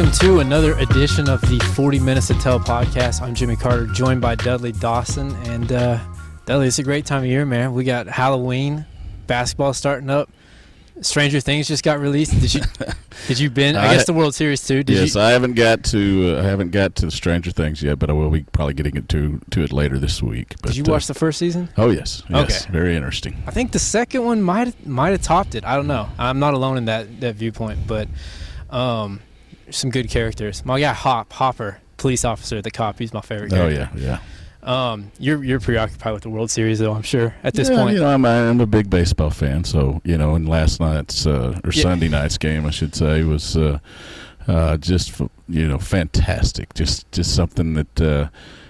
Welcome to another edition of the 40 Minutes to Tell podcast. I'm Jimmy Carter, joined by Dudley Dawson. And Dudley, it's a great time of year, man. We got Halloween, basketball starting up. Stranger Things just got released. Did you binge? I guess the World Series too. I haven't got to Stranger Things yet, but I will be probably getting to it later this week. But, did you watch the first season? Oh yes. Okay. Very interesting. I think the second one might have topped it. I don't know. I'm not alone in that viewpoint, but some good characters. My guy Hopper, police officer, the cop. He's my favorite character. Oh yeah. You're preoccupied with the World Series, though, I'm sure, at this point. I'm a big baseball fan, so, and last night's, Sunday night's game, I should say, was just, fantastic. Just something that,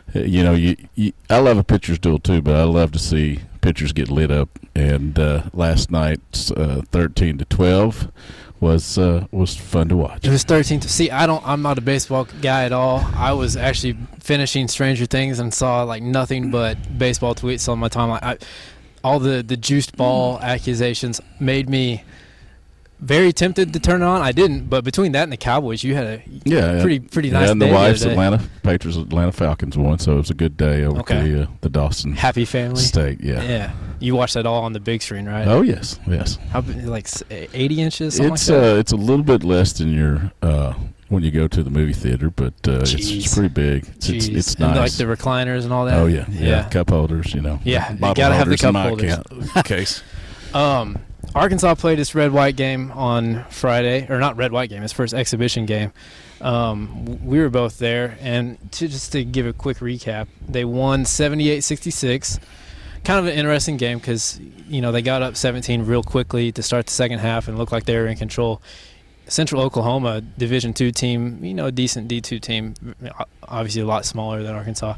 I love a pitcher's duel, too, but I love to see pitchers get lit up. And last night's 13-12 was fun to watch. It was 13 to see. I'm not a baseball guy at all. I was actually finishing Stranger Things and saw like nothing but baseball tweets on my timeline. All the juiced ball accusations made me very tempted to turn it on. I didn't, but between that and the Cowboys, you had a pretty nice day. And the wife's Atlanta Falcons won, so it was a good day over the Dawson happy family state. Yeah. You watched that all on the big screen, right? Oh yes. How like 80 inches? It's a little bit less than your when you go to the movie theater, but it's pretty big. It's nice. And like the recliners and all that. Oh yeah. Cup holders, Yeah, you gotta have the cup holders. Case. Arkansas played its red-white game on Friday, or not red-white game, its first exhibition game. We were both there, and just to give a quick recap, they won 78-66. Kind of an interesting game because, they got up 17 real quickly to start the second half and looked like they were in control. Central Oklahoma, Division II team, a decent D2 team, obviously a lot smaller than Arkansas.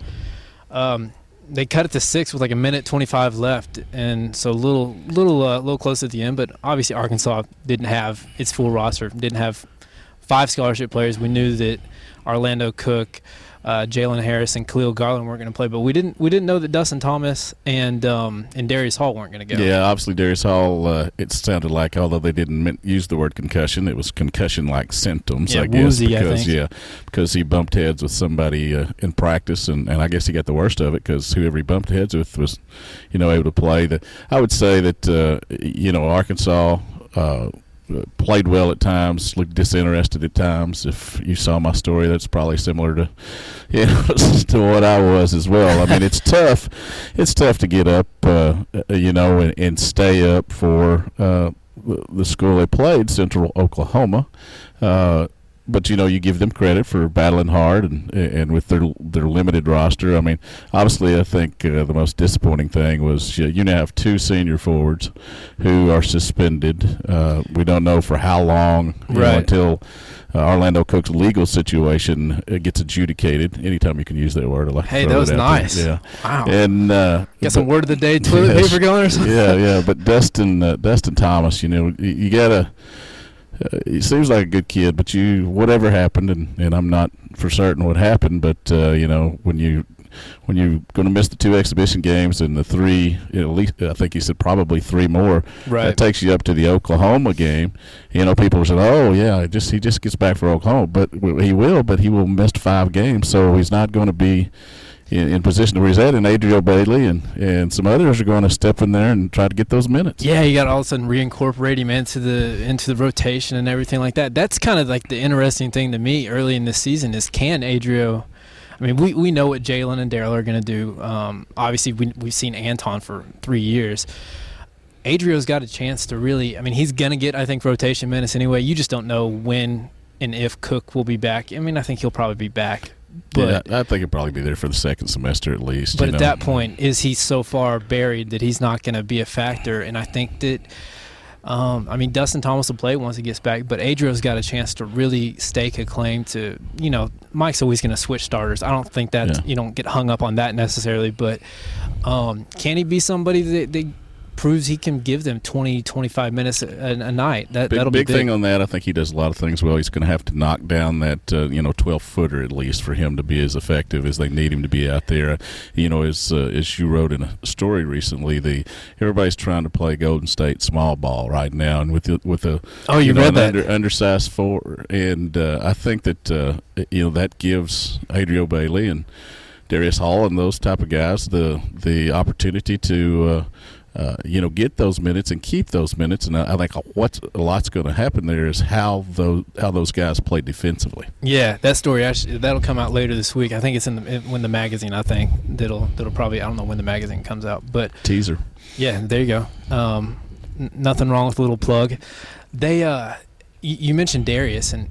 They cut it to 6 with like a minute 25 left, and so a little close at the end. But obviously Arkansas didn't have its full roster, didn't have 5 scholarship players. We knew that Orlando Cook, Jalen Harris, and Khalil Garland weren't going to play, but we didn't know that Dustin Thomas and Darius Hall weren't going to go. Yeah, obviously Darius Hall. It sounded like, although they didn't use the word concussion, it was concussion-like symptoms. I guess woozy, I think. Because he bumped heads with somebody in practice, and I guess he got the worst of it because whoever he bumped heads with was, able to play. I would say that Arkansas. Played well at times, looked disinterested at times. If you saw my story, that's probably similar to, to what I was as well. I mean, it's tough. It's tough to get up, and stay up for the school they played, Central Oklahoma. But you give them credit for battling hard and with their limited roster. I mean, obviously, I think the most disappointing thing was you now have 2 senior forwards who are suspended. We don't know for how long until Orlando Cook's legal situation gets adjudicated. Anytime you can use that word, I like. Hey, that was nice. Yeah. Wow. And got some word of the day toilet paper going or something. Yeah. But Dustin Thomas, you gotta. He seems like a good kid, but whatever happened, and I'm not for certain what happened, but when you're going to miss the 2 exhibition games and the 3, at least I think he said probably 3 more, right. That takes you up to the Oklahoma game. People are saying, "Oh yeah, he just gets back for Oklahoma," but he will miss 5 games, so he's not going to be in position where he's at, and Adrio Bailey and some others are going to step in there and try to get those minutes. Yeah, you got to all of a sudden reincorporate him into the rotation and everything like that. That's kind of like the interesting thing to me early in this season is can Adrio – I mean, we know what Jalen and Daryl are going to do. Obviously, we've seen Anton for 3 years. Adrio's got a chance to really – I mean, he's going to get, I think, rotation minutes anyway. You just don't know when and if Cook will be back. I mean, I think he'll probably be back. But, I think he'll probably be there for the second semester at least. But at that point, is he so far buried that he's not going to be a factor? And I think that, Dustin Thomas will play once he gets back, but Adrio's got a chance to really stake a claim to, Mike's always going to switch starters. I don't think that you don't get hung up on that necessarily, but can he be somebody that proves he can give them 20, 25 minutes a night. That'll be big thing on that. I think he does a lot of things well. He's going to have to knock down that 12-footer at least for him to be as effective as they need him to be out there. As you wrote in a story recently, everybody's trying to play Golden State small ball right now, and with the undersized four, and I think that that gives Adrio Bailey and Darius Hall and those type of guys the opportunity to get those minutes and keep those minutes. And I think a lot's going to happen there is how those guys play defensively. Yeah, that story that'll come out later this week. I think it's when the magazine. I think that'll probably, I don't know when the magazine comes out, but teaser. Yeah, there you go. Nothing wrong with a little plug. They you mentioned Darius, and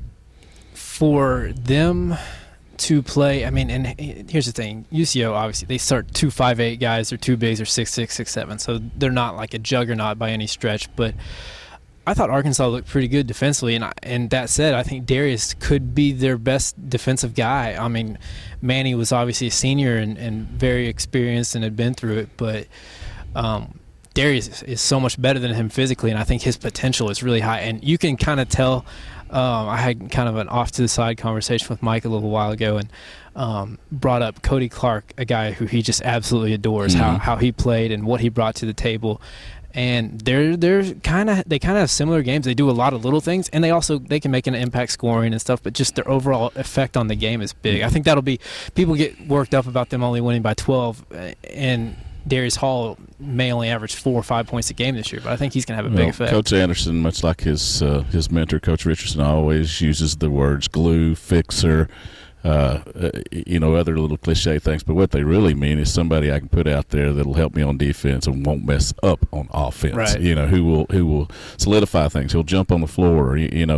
for them to play, I mean, and here's the thing, UCO, obviously, they start 2 5'8" guys, they're 2 bigs, or 6'6", 6'7", so they're not like a juggernaut by any stretch, but I thought Arkansas looked pretty good defensively, and that said, I think Darius could be their best defensive guy. I mean, Manny was obviously a senior and very experienced and had been through it, but Darius is so much better than him physically, and I think his potential is really high, and you can kind of tell. I had kind of an off-to-the-side conversation with Mike a little while ago, and brought up Cody Clark, a guy who he just absolutely adores, how he played and what he brought to the table. And they kind of have similar games. They do a lot of little things, and they can make an impact scoring and stuff. But just their overall effect on the game is big. I think that'll be, people get worked up about them only winning by 12, and Darius Hall may only average 4 or 5 points a game this year, but I think he's going to have a big effect. Coach Anderson, much like his mentor, Coach Richardson, always uses the words glue, fixer, other little cliche things. But what they really mean is somebody I can put out there that'll help me on defense and won't mess up on offense. Right. Who will solidify things. He'll jump on the floor.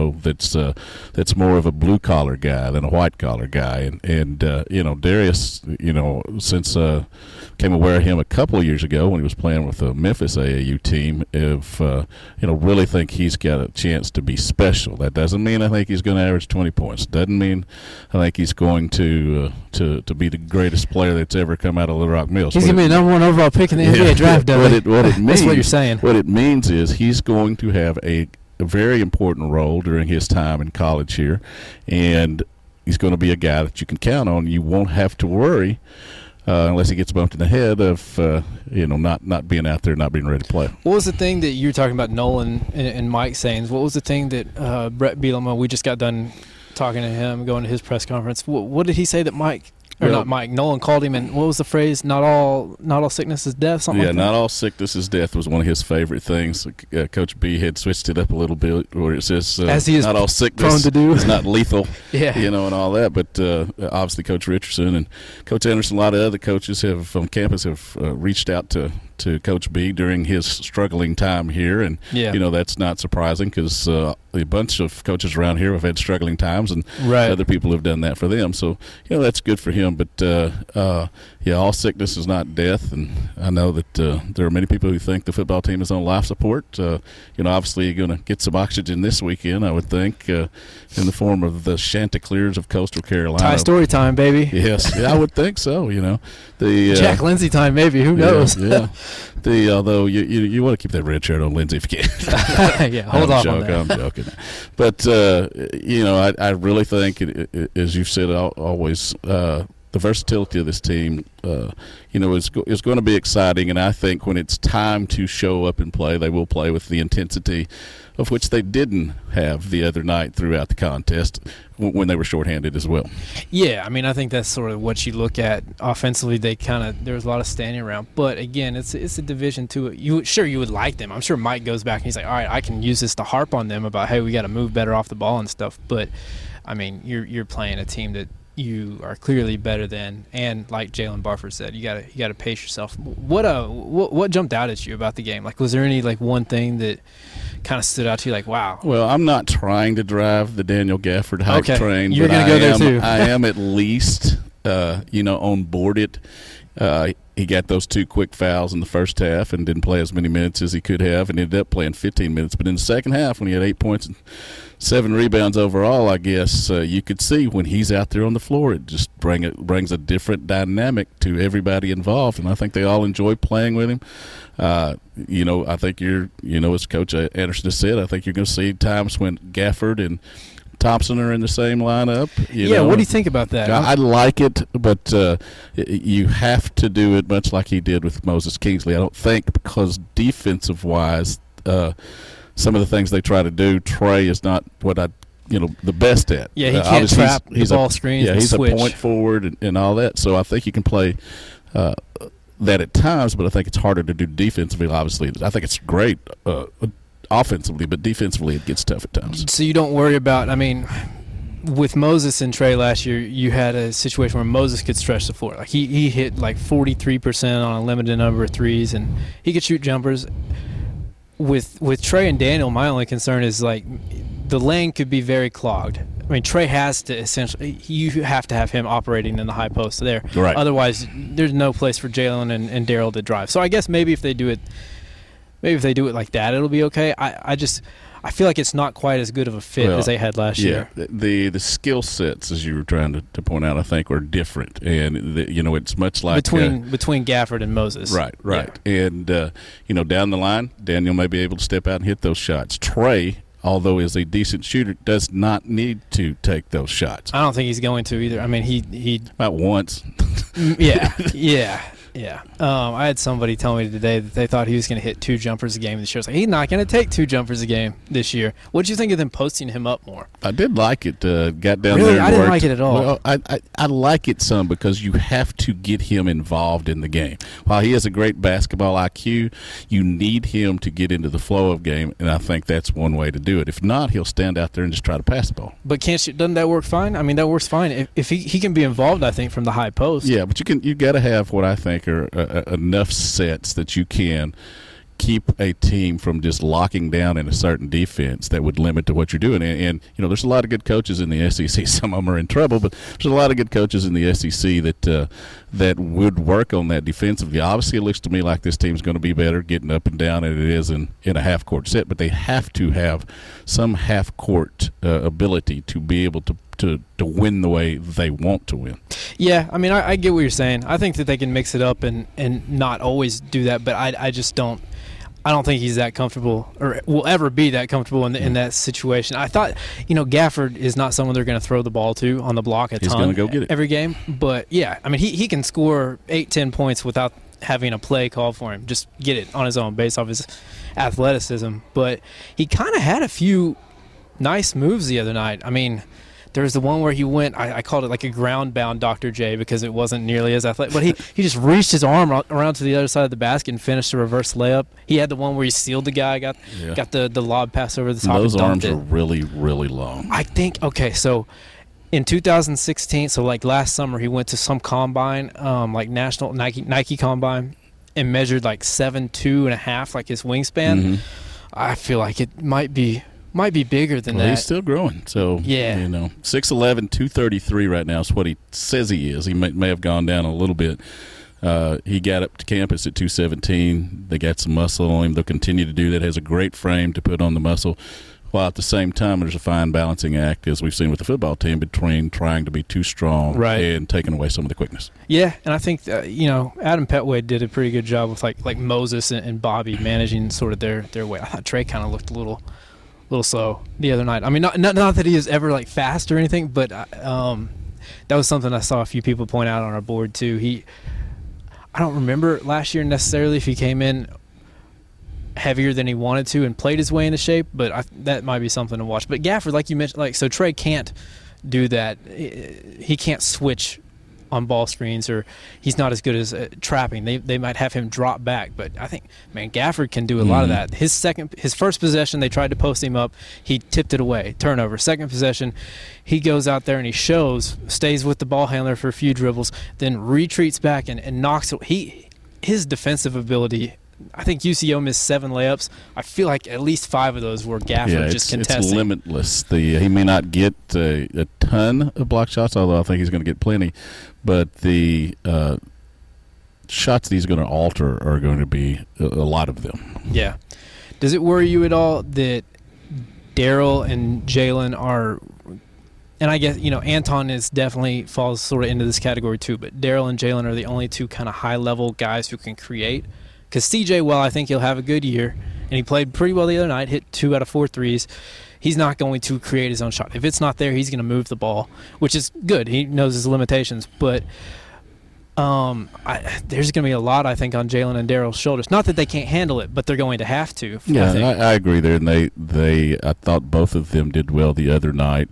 That's more of a blue collar guy than a white collar guy. And Darius, since came aware of him a couple of years ago when he was playing with the Memphis AAU team, really think he's got a chance to be special. That doesn't mean I think he's going to average 20 points. Doesn't mean I think he's going to be the greatest player that's ever come out of Little Rock Mills. He's going to be the number 1 overall pick in the NBA draft, what it means, that's what you're saying. What it means is he's going to have a very important role during his time in college here, and he's going to be a guy that you can count on. You won't have to worry unless he gets bumped in the head of not being out there, not being ready to play. What was the thing that you were talking about Nolan and Mike saying? What was the thing that Brett Bielema, we just got done talking to him, going to his press conference. What did he say that Nolan called him, and what was the phrase? Not all sickness is death. Something. Yeah, like that? Not all sickness is death was one of his favorite things. Coach B had switched it up a little bit, where it says as he is not all sickness prone to do. is not lethal. Yeah, and all that. But obviously, Coach Richardson and Coach Anderson, a lot of other coaches on campus have reached out to Coach B during his struggling time here, and that's not surprising because a bunch of coaches around here have had struggling times, and other people have done that for them. So that's good for him. But all sickness is not death, and I know that there are many people who think the football team is on life support. Obviously you're going to get some oxygen this weekend, I would think, in the form of the Chanticleers of Coastal Carolina. Ty Story time, baby. Yes, I would think so. The Jack Lindsey time, maybe. Who knows? Yeah. Although you want to keep that red shirt on Lindsey if you can. Yeah, hold off on that. I'm joking. But I really think, as you've said always, the versatility of this team, is going to be exciting. And I think when it's time to show up and play, they will play with the intensity of which they didn't have the other night throughout the contest when they were shorthanded as well. Yeah, I mean, I think that's sort of what you look at offensively. There was a lot of standing around, but again, it's a Division II. You would like them. I'm sure Mike goes back and he's like, all right, I can use this to harp on them about, hey, we got to move better off the ball and stuff. But I mean, you're playing a team that you are clearly better than, and like Jalen Barford said, you got to pace yourself. What jumped out at you about the game? Like, was there any one thing that kind of stood out to you, like, wow? Well, I'm not trying to drive the Daniel Gafford hype train. You're going to go there too. I am at least, on board it. he got those 2 quick fouls in the first half and didn't play as many minutes as he could have, and ended up playing 15 minutes. But in the second half, when he had 8 points and 7 rebounds overall, I guess you could see when he's out there on the floor, it just brings a different dynamic to everybody involved, and I think they all enjoy playing with him. I think as Coach Anderson has said, I think you're going to see times when Gafford and Thompson are in the same lineup. What do you think about that? I like it, but you have to do it much like he did with Moses Kingsley. I don't think, because defensive-wise, some of the things they try to do, Trey is not what the best at. Yeah, he can't trap the ball screens. Yeah, he's switch. A point forward and all that. So I think you can play that at times, but I think it's harder to do defensively. Obviously, I think it's great offensively, but defensively it gets tough at times. So you don't worry about, with Moses and Trey last year, you had a situation where Moses could stretch the floor. Like he hit like 43% on a limited number of threes, and he could shoot jumpers. With Trey and Daniel, my only concern is like the lane could be very clogged. Trey has to you have to have him operating in the high post there. Right. Otherwise, there's no place for Jalen and Daryl to drive. So I guess maybe if they do it like that, it'll be okay. I feel like it's not quite as good of a fit as they had last year. The skill sets, as you were trying to point out, I think are different, and it's much like between Gafford and Moses. Right. Yeah. And down the line, Daniel may be able to step out and hit those shots. Trey, although is a decent shooter, does not need to take those shots. I don't think he's going to either. He about once. Yeah. I had somebody tell me today that they thought he was going to hit 2 jumpers a game this year. It's like, he's not going to take 2 jumpers a game this year. What did you think of them posting him up more? I did like it. Got down really? there and I didn't worked. like it at all. Well, I like it some because you have to get him involved in the game. While he has a great basketball IQ, you need him to get into the flow of game, and I think that's one way to do it. If not, he'll stand out there and just try to pass the ball. But doesn't that work fine? That works fine. If he can be involved, I think, from the high post. Yeah, but you got to have what I think are enough sets that you can keep a team from just locking down in a certain defense that would limit to what you're doing. And there's a lot of good coaches in the SEC. Some of them are in trouble, but there's a lot of good coaches in the SEC that would work on that defensively. Obviously, it looks to me like this team's going to be better getting up and down than it is in a half-court set, but they have to have some half-court ability to be able to win the way they want to win. Yeah, I get what you're saying. I think that they can mix it up and not always do that, but I just don't. I don't think he's that comfortable or will ever be that comfortable in that situation. I thought, Gafford is not someone they're going to throw the ball to on the block a ton. He's going to go get it every game. But, yeah, he can score 8-10 points without having a play called for him. Just get it on his own based off his athleticism. But he kind of had a few nice moves the other night. There was the one where he went, I called it like a ground-bound Dr. J because it wasn't nearly as athletic. But he just reached his arm around to the other side of the basket and finished a reverse layup. He had the one where he sealed the guy, got the lob pass over the top. Those and arms it. are really, really long. I think, so in 2016, so like last summer, he went to some combine, like national Nike combine, and measured like 7'2.5", like his wingspan. Mm-hmm. I feel like it might be bigger than that. He's still growing. So, 6'11", 233 right now is what he says he is. He may have gone down a little bit. He got up to campus at 217. They got some muscle on him. They'll continue to do that. Has a great frame to put on the muscle. While at the same time, there's a fine balancing act, as we've seen with the football team, between trying to be too strong and taking away some of the quickness. Yeah, and I think Adam Petway did a pretty good job with like Moses and Bobby managing sort of their way. I thought Trey kind of looked a little slow the other night. Not that he is ever like fast or anything, but that was something I saw a few people point out on our board too. I don't remember last year necessarily if he came in heavier than he wanted to and played his way into shape, but that might be something to watch. But Gafford, like you mentioned, so Trey can't do that. He can't switch on ball screens, or he's not as good as trapping. They might have him drop back, but I think, Gafford can do a lot of that. His first possession, they tried to post him up. He tipped it away. Turnover. Second possession, he goes out there and he stays with the ball handler for a few dribbles, then retreats back and knocks it. His defensive ability, I think UCO missed 7 layups. I feel like at least 5 of those were Gafford just contesting. It's limitless. He may not get a ton of block shots, although I think he's going to get plenty. But shots that he's going to alter are going to be a lot of them. Yeah. Does it worry you at all that Daryl and Jalen are, and I guess, Anton is definitely falls sort of into this category too, but Daryl and Jalen are the only two kind of high-level guys who can create? Because CJ, well, I think he'll have a good year, and he played pretty well the other night, hit 2 out of 4 threes. He's not going to create his own shot. If it's not there, he's going to move the ball, which is good. He knows his limitations, but there's going to be a lot, I think, on Jalen and Daryl's shoulders. Not that they can't handle it, but they're going to have to. Yeah, I agree there. And I thought both of them did well the other night.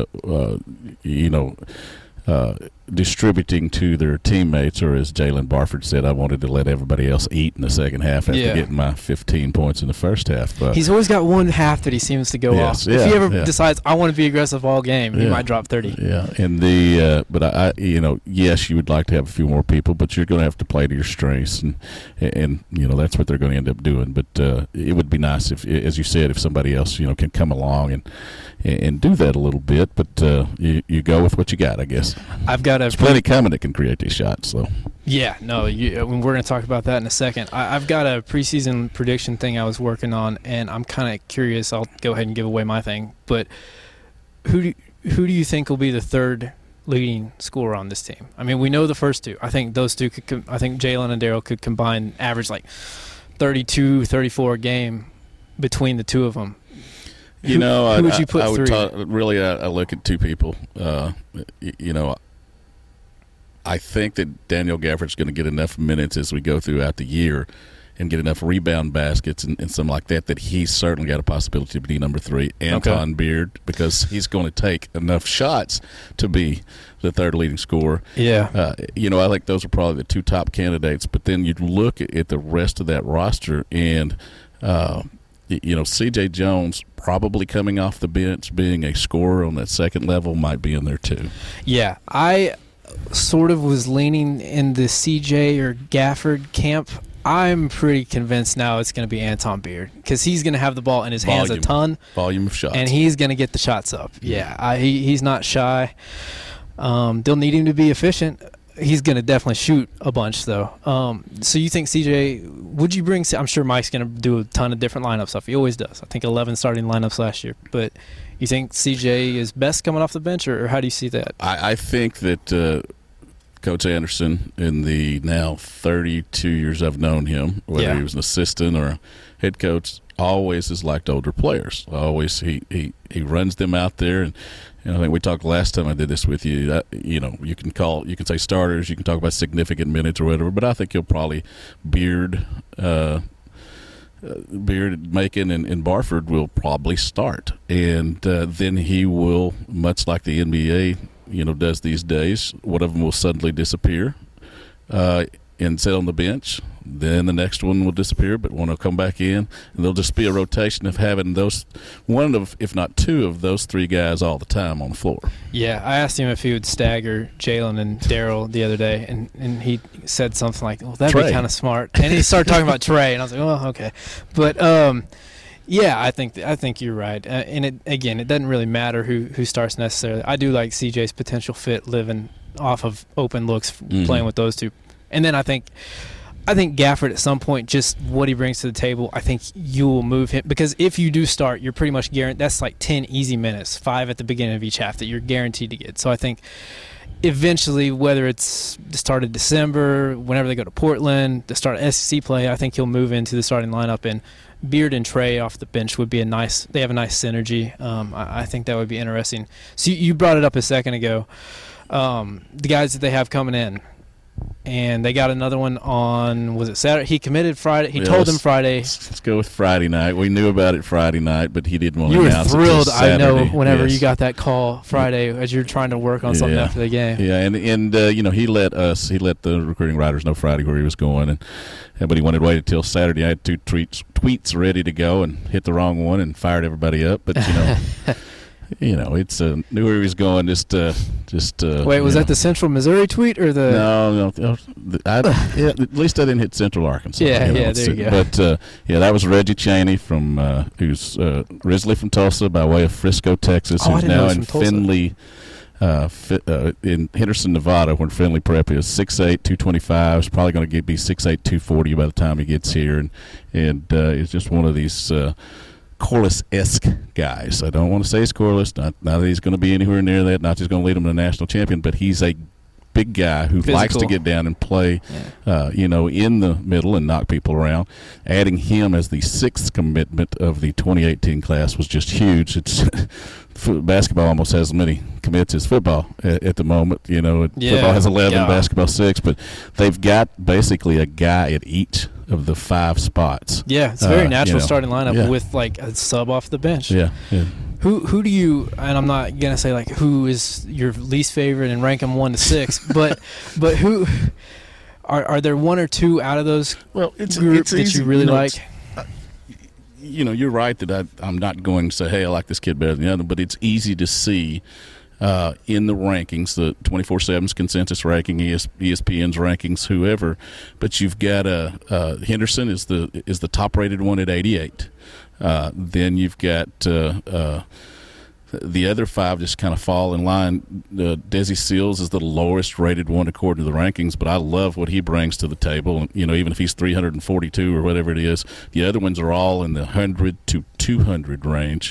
Distributing to their teammates, or as Jalen Barford said, I wanted to let everybody else eat in the second half after getting my 15 points in the first half. But he's always got one half that he seems to go off. If he ever decides, I want to be aggressive all game, he might drop 30. Yeah, and but yes, you would like to have a few more people, but you're going to have to play to your strengths, and that's what they're going to end up doing. But it would be nice if, as you said, if somebody else can come along and do that a little bit. But you go with what you got, I guess. There's plenty coming that can create these shots. So yeah, no, we're going to talk about that in a second. I've got a preseason prediction thing I was working on, and I'm kind of curious. I'll go ahead and give away my thing. But who do you think will be the third leading scorer on this team? I mean, we know the first two. I think those two I think Jalen and Daryl could combine average like 32, 34 a game between the two of them. Who would you put three? I look at two people. I think that Daniel Gafford's going to get enough minutes as we go throughout the year and get enough rebound baskets and something like that he's certainly got a possibility to be number 3. Anton Beard, because he's going to take enough shots to be the third leading scorer. Yeah. I think those are probably the two top candidates. But then you look at the rest of that roster, and C.J. Jones probably coming off the bench, being a scorer on that second level, might be in there too. Yeah, I sort of was leaning in the CJ or Gafford camp. I'm pretty convinced now it's going to be Anton Beard, because he's going to have the ball in his hands a ton. Volume of shots. And he's going to get the shots up. Yeah, he's not shy. They'll need him to be efficient. He's going to definitely shoot a bunch, though. So you think CJ, would you bring – I'm sure Mike's going to do a ton of different lineup stuff. He always does. I think 11 starting lineups last year. But you think CJ is best coming off the bench, or how do you see that? I think that Coach Anderson, in the now 32 years I've known him, whether he was an assistant or a head coach, always has liked older players. Always he runs them out there, and I think we talked last time I did this with you. You can say starters, you can talk about significant minutes or whatever, but I think he'll probably Beard, Macon, and Barford will probably start, and then he will, much like the NBA does these days, one of them will suddenly disappear and sit on the bench. Then the next one will disappear, but one will come back in, and there'll just be a rotation of having one of, if not two, of those three guys all the time on the floor. Yeah, I asked him if he would stagger Jalen and Daryl the other day, and he said something like, "Well, that'd be kind of smart." And he started talking about Trey, and I was like, "Oh, okay." But yeah, I think you're right. And it doesn't really matter who starts necessarily. I do like CJ's potential fit, living off of open looks, playing with those two, and then I think Gafford at some point, just what he brings to the table, I think you will move him, because if you do start, you're pretty much guaranteed. That's like 10 easy minutes, 5 at the beginning of each half that you're guaranteed to get. So I think eventually, whether it's the start of December, whenever they go to Portland, the start of SEC play, I think he'll move into the starting lineup, and Beard and Trey off the bench would be they have a nice synergy. I think that would be interesting. So you brought it up a second ago. The guys that they have coming in, and they got another one on, was it Saturday? He committed Friday. He told them Friday. Let's go with Friday night. We knew about it Friday night, but he didn't want to announce it. You were thrilled, I know, whenever you got that call Friday as you were trying to work on something after the game. Yeah, and he let the recruiting writers know Friday where he was going, but he wanted to wait until Saturday. I had 2 tweets ready to go and hit the wrong one and fired everybody up, but it's knew where he was going. Wait, was that the Central Missouri tweet or the? No. At least I didn't hit Central Arkansas. Yeah, there you go. But that was Reggie Chaney who's originally from Tulsa by way of Frisco, Texas, who's now in Findlay, in Henderson, Nevada, where Findlay Prep is, 6'8", 225. He's probably going to be 6'8", 240 by the time he gets here, and he's just one of these Corliss-esque guys. I don't want to say he's Corliss, not that he's going to be anywhere near that, not just going to lead him to a national champion, but he's a big guy who Physical. likes to get down and play, in the middle and knock people around. Adding him as the sixth commitment of the 2018 class was just huge. It's basketball almost has as many commits as football at the moment. Football has 11, basketball 6, but they've got basically a guy at each of the 5 spots. Yeah, it's a very natural starting lineup with like a sub off the bench. Yeah. Who do you, and I'm not gonna say like who is your least favorite and rank them 1 to 6, but who are there 1 or 2 out of those groups that you really like? You're right that I'm not going to say, hey, I like this kid better than the other, but it's easy to see in the rankings, the 24/7's consensus ranking, ESPN's rankings, whoever. But you've got Henderson is the top rated one at 88. Then you've got the other 5 just kind of fall in line. Desi Seals is the lowest rated one according to the rankings, but I love what he brings to the table. Even if he's 342 or whatever it is, the other ones are all in the 100 to 200 range.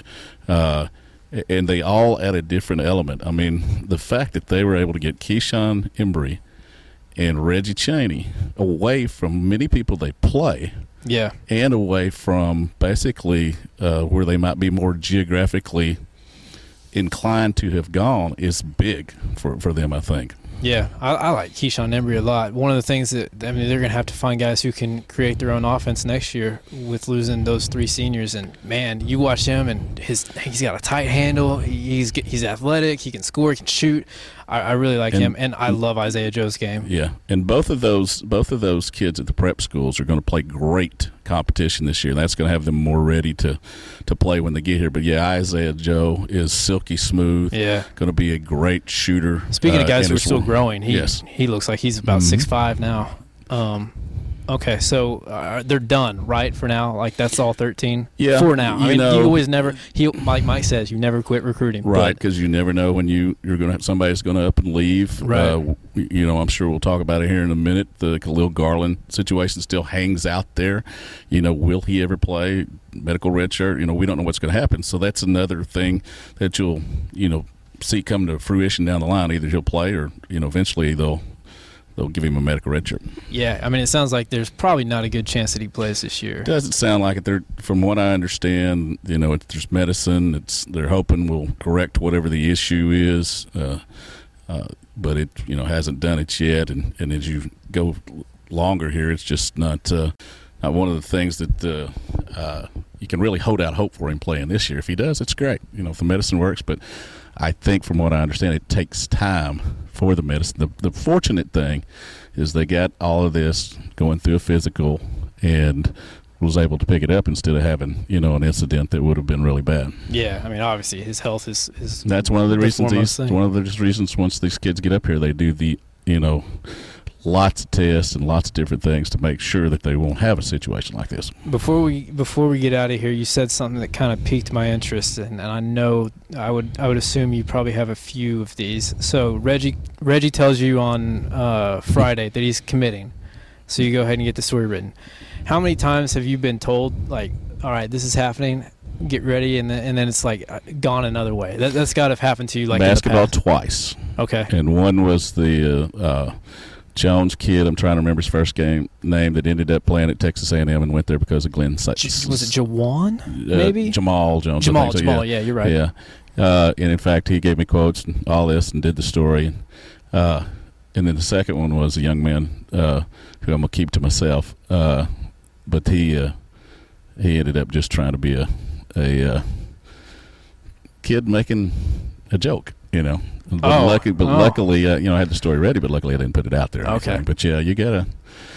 And they all add a different element. I mean, the fact that they were able to get Keyshawn Embry and Reggie Chaney away from many people they play, and away from basically where they might be more geographically inclined to have gone is big for them, I think. Yeah, I like Keyshawn Embry a lot. One of the things that, they're going to have to find guys who can create their own offense next year with losing those 3 seniors. And, man, you watch him, and he's got a tight handle. He's athletic. He can score. He can shoot. I really like him, and I love Isaiah Joe's game. Yeah, and both of those kids at the prep schools are going to play great competition this year. That's going to have them more ready to play when they get here. But, Isaiah Joe is silky smooth. Yeah. Going to be a great shooter. Speaking of guys who are still growing, he looks like he's about 6'5" now. Okay, so they're done, right, for now? Like, that's all 13? Yeah. For now. I mean, you always never – like Mike says, you never quit recruiting. Right, because you never know when you're going to have somebody's going to up and leave. Right. I'm sure we'll talk about it here in a minute. The Khalil Garland situation still hangs out there. Will he ever play? Medical redshirt? We don't know what's going to happen. So that's another thing that you'll, see come to fruition down the line. Either he'll play or, eventually they'll give him a medical redshirt. Yeah, I mean, it sounds like there's probably not a good chance that he plays this year. Doesn't sound like it. From what I understand, there's medicine. They're hoping will correct whatever the issue is, but it hasn't done it yet. And as you go longer here, it's just not one of the things that you can really hold out hope for him playing this year. If he does, it's great. If the medicine works, but I think from what I understand, it takes time for the medicine. The fortunate thing is they got all of this going through a physical and was able to pick it up instead of having, an incident that would have been really bad. Yeah, I mean, obviously his health is that's one of the reasons. One of the reasons once these kids get up here, they do the, lots of tests and lots of different things to make sure that they won't have a situation like this. Before we get out of here, you said something that kind of piqued my interest, and I know I would assume you probably have a few of these. So Reggie tells you on Friday that he's committing, so you go ahead and get the story written. How many times have you been told, like, all right, this is happening, get ready, and then it's like gone another way? That's got to have happened to you, like basketball in the past. Twice. Okay. And one was the Jones kid, I'm trying to remember his first name that ended up playing at Texas A&M and went there because of Glenn Sykes. Was it Jawan, maybe? Jamal Jones. Jamal, yeah, you're right. Yeah. And, in fact, he gave me quotes and all this and did the story. And then the second one was a young man who I'm going to keep to myself. But he ended up just trying to be a kid making a joke, Luckily, I had the story ready, but luckily I didn't put it out there. Okay. But yeah, you gotta.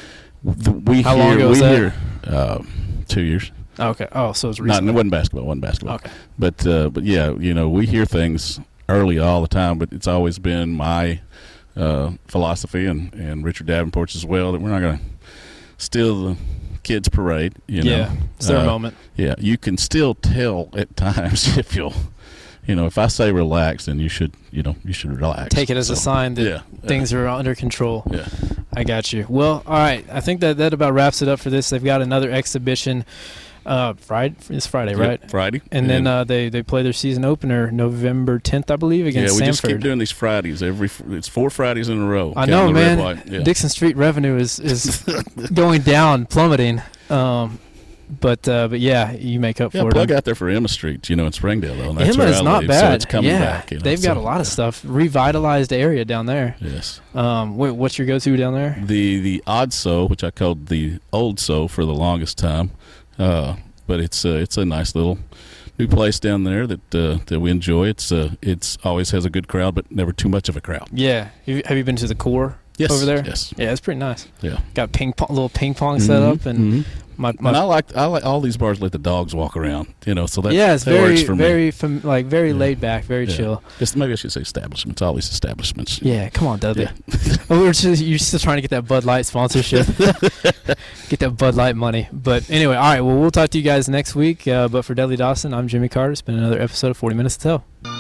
How long ago was that? 2 years. Okay. Oh, so it's recent. It wasn't basketball. Okay. But yeah, we hear things early all the time, but it's always been my philosophy and Richard Davenport's as well that we're not going to steal the kids' parade. Yeah, it's their moment. Yeah, you can still tell at times if you'll if I say relax, then you should relax. Take it as a sign that things are under control. Yeah. I got you. Well, all right. I think that about wraps it up for this. They've got another exhibition. Friday. It's Friday, right? Friday. And then they play their season opener November 10th, I believe, against Samford. Yeah, we just keep doing these Fridays. It's 4 Fridays in a row. I know, man. Yeah. Dixon Street revenue is going down, plummeting. But yeah, you make up for it. Plug out there for Emma Street, in Springdale, though. And that's Emma is not bad. So it's coming back. They've got a lot of stuff. Revitalized area down there. Yes. What's your go-to down there? The Odd So, which I called the Old So for the longest time. But it's a nice little new place down there that we enjoy. It's always has a good crowd, but never too much of a crowd. Yeah. Have you been to the Core over there? Yes. Yeah, it's pretty nice. Yeah. Got little ping pong set up and. And I like all these bars let the dogs walk around, so that it's that very works for me. very laid back, very chill. Maybe I should say establishments. All these establishments. Yeah, come on, Dudley. Yeah. You're still trying to get that Bud Light sponsorship, get that Bud Light money. But anyway, all right. Well, we'll talk to you guys next week. But for Dudley Dawson, I'm Jimmy Carter. It's been another episode of 40 Minutes to Tell.